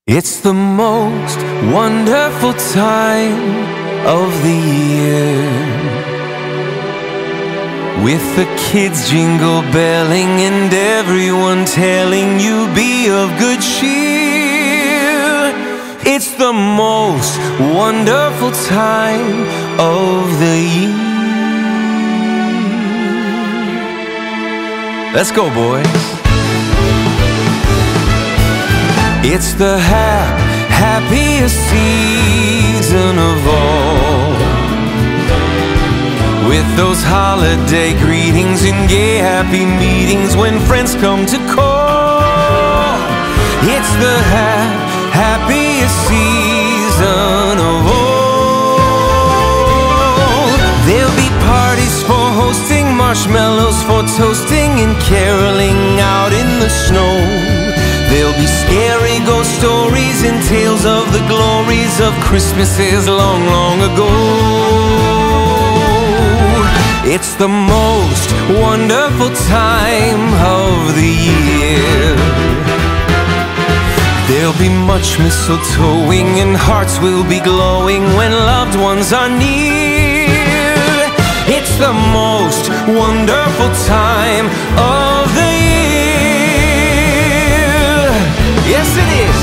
It's the most wonderful time of the year, with the kids jingle belling and everyone telling you be of good cheer. It's the most wonderful time of the year. Let's go, boys. It's the happiest season of all, with those holiday greetings and gay happy meetings when friends come to call. It's the happiest season of all. There'll be parties for hosting, marshmallows for toasting, and caroling out in the snow. There'll be scary ghost stories and tales of the glories of Christmases long, long ago. It's the most wonderful time of the year. There'll be much mistletoeing and hearts will be glowing when loved ones are near. It's the most wonderful time of the year. Yes, it is.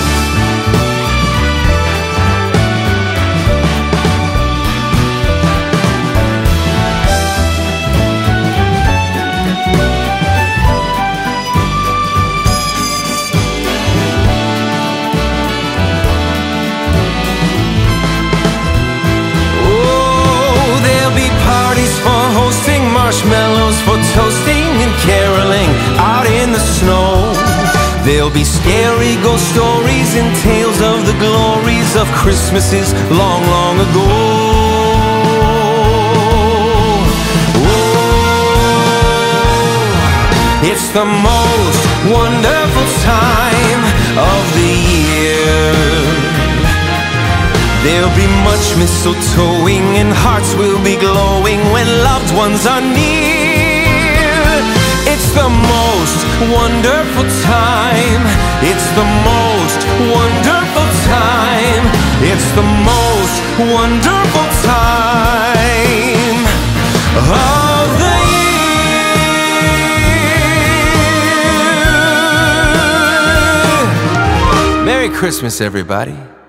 Oh, there'll be parties for hosting, marshmallows for toasting, and caroling out in the snow. There'll be scary ghost stories and tales of the glories of Christmases long, long ago. Oh, it's the most wonderful time of the year. There'll be much mistletoeing and hearts will be glowing when loved ones are near. It's the most wonderful time. It's the most wonderful time. It's the most wonderful time of the year. Merry Christmas, everybody.